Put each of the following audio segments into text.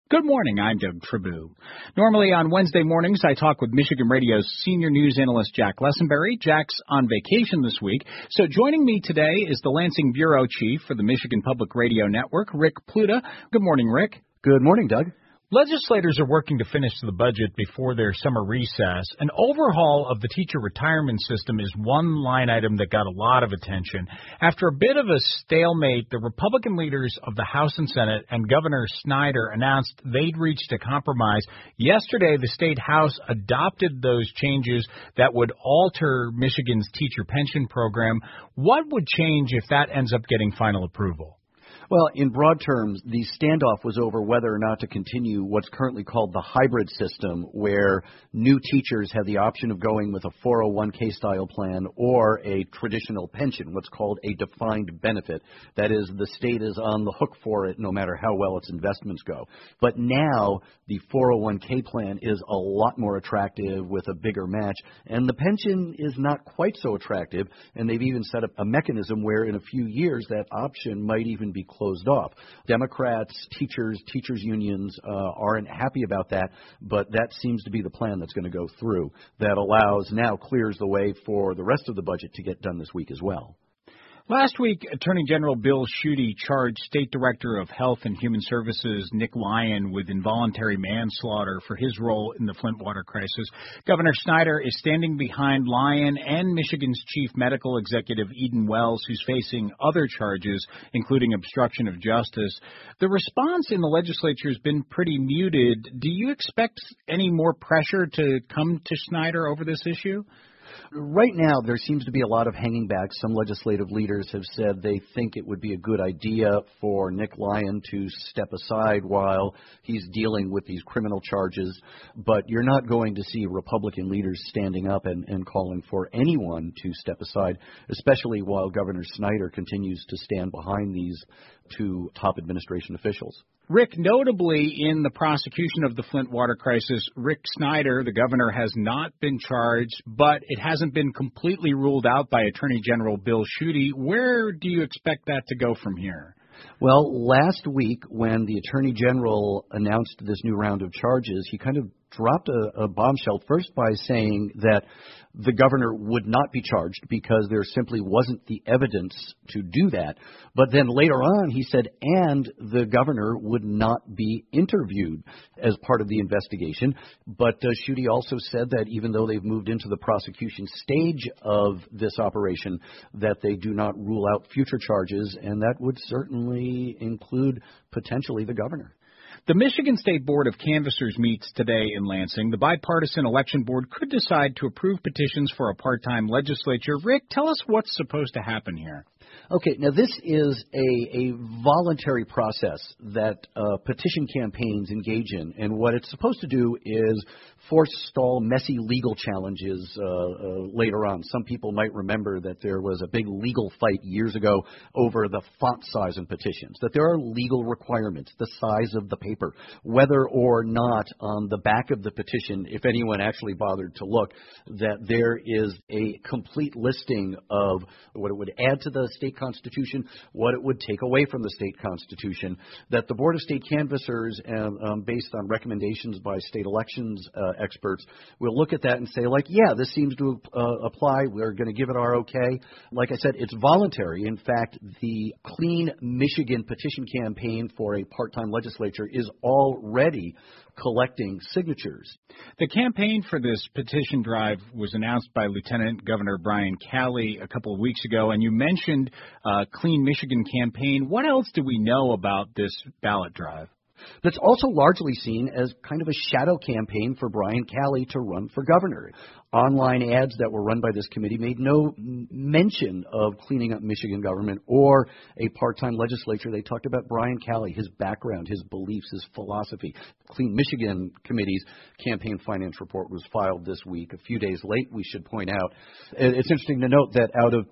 Good morning, I'm Doug Tribou. Normally on Wednesday mornings, I talk with Michigan Radio's senior news analyst Jack Lessenberry. Jack's on vacation this week, so joining me today is the Lansing Bureau Chief for the Michigan Public Radio Network, Rick Pluta. Good morning, Rick. Good morning, Doug. Legislators are working to finish the budget before their summer recess. An overhaul of the teacher retirement system is one line item that got a lot of attention. After a bit of a stalemate, the Republican leaders of the House and Senate and Governor Snyder announced they'd reached a compromise. Yesterday, the state House adopted those changes that would alter Michigan's teacher pension program. What would change if that ends up getting final approval? Well, in broad terms, the standoff was over whether or not to continue what's currently called the hybrid system, where new teachers have the option of going with a 401k style plan or a traditional pension, what's called a defined benefit. That is, the state is on the hook for it no matter how well its investments go. But now the 401k plan is a lot more attractive with a bigger match, and the pension is not quite so attractive, and they've even set up a mechanism where in a few years that option might even be closed off. Democrats, teachers unions aren't happy about that, but that seems to be the plan that's going to go through. That clears the way for the rest of the budget to get done this week as well. Last week, Attorney General Bill Schuette charged State Director of Health and Human Services Nick Lyon with involuntary manslaughter for his role in the Flint water crisis. Governor Snyder is standing behind Lyon and Michigan's Chief Medical Executive Eden Wells, who's facing other charges, including obstruction of justice. The response in the legislature has been pretty muted. Do you expect any more pressure to come to Snyder over this issue? Right now, there seems to be a lot of hanging back. Some legislative leaders have said they think it would be a good idea for Nick Lyon to step aside while he's dealing with these criminal charges. But you're not going to see Republican leaders standing up and calling for anyone to step aside, especially while Governor Snyder continues to stand behind these two top administration officials. Rick, notably in the prosecution of the Flint water crisis, Rick Snyder, the governor, has not been charged, but it hasn't been completely ruled out by Attorney General Bill Schuette. Where do you expect that to go from here? Well, last week when the Attorney General announced this new round of charges, he kind of dropped a bombshell, first by saying that the governor would not be charged because there simply wasn't the evidence to do that. But then later on, he said, and the governor would not be interviewed as part of the investigation. But Schuette also said that even though they've moved into the prosecution stage of this operation, that they do not rule out future charges, and that would certainly include potentially the governor. The Michigan State Board of Canvassers meets today in Lansing. The bipartisan election board could decide to approve petitions for a part-time legislature. Rick, tell us what's supposed to happen here. Okay, now this is a voluntary process that petition campaigns engage in, and what it's supposed to do is forestall messy legal challenges later on. Some people might remember that there was a big legal fight years ago over the font size in petitions, that there are legal requirements, the size of the paper, whether or not on the back of the petition, if anyone actually bothered to look, that there is a complete listing of what it would add to the state constitution, what it would take away from the state constitution, that the Board of State Canvassers, based on recommendations by state elections experts, will look at that and say, like, yeah, this seems to apply. We're going to give it our okay. Like I said, it's voluntary. In fact, the Clean Michigan petition campaign for a part-time legislature is already collecting signatures. The campaign for this petition drive was announced by Lieutenant Governor Brian Calley a couple of weeks ago, and you mentioned Clean Michigan campaign. What else do we know about this ballot drive? That's also largely seen as kind of a shadow campaign for Brian Calley to run for governor. Online ads that were run by this committee made no mention of cleaning up Michigan government or a part-time legislature. They talked about Brian Calley, his background, his beliefs, his philosophy. Clean Michigan Committee's campaign finance report was filed this week, a few days late, we should point out. It's interesting to note that out of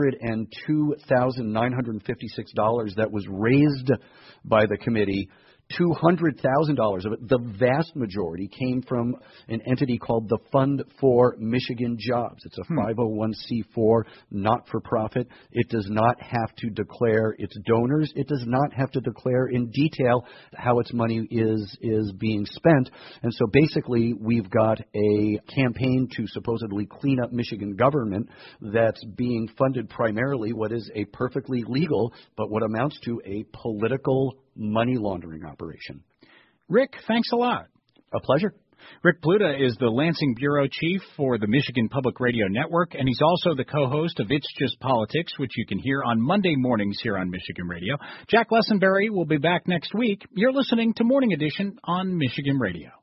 $202,956 that was raised by the committee, $200,000 of it, the vast majority, came from an entity called the Fund for Michigan Jobs. It's a 501c4, not-for-profit. It does not have to declare its donors. It does not have to declare in detail how its money is being spent. And so basically, we've got a campaign to supposedly clean up Michigan government that's being funded primarily what is a perfectly legal, but what amounts to a political money laundering operation. Rick, thanks a lot. A pleasure. Rick Pluta is the Lansing Bureau Chief for the Michigan Public Radio Network, and he's also the co-host of It's Just Politics, which you can hear on Monday mornings here on Michigan Radio. Jack Lessenberry will be back next week. You're listening to Morning Edition on Michigan Radio.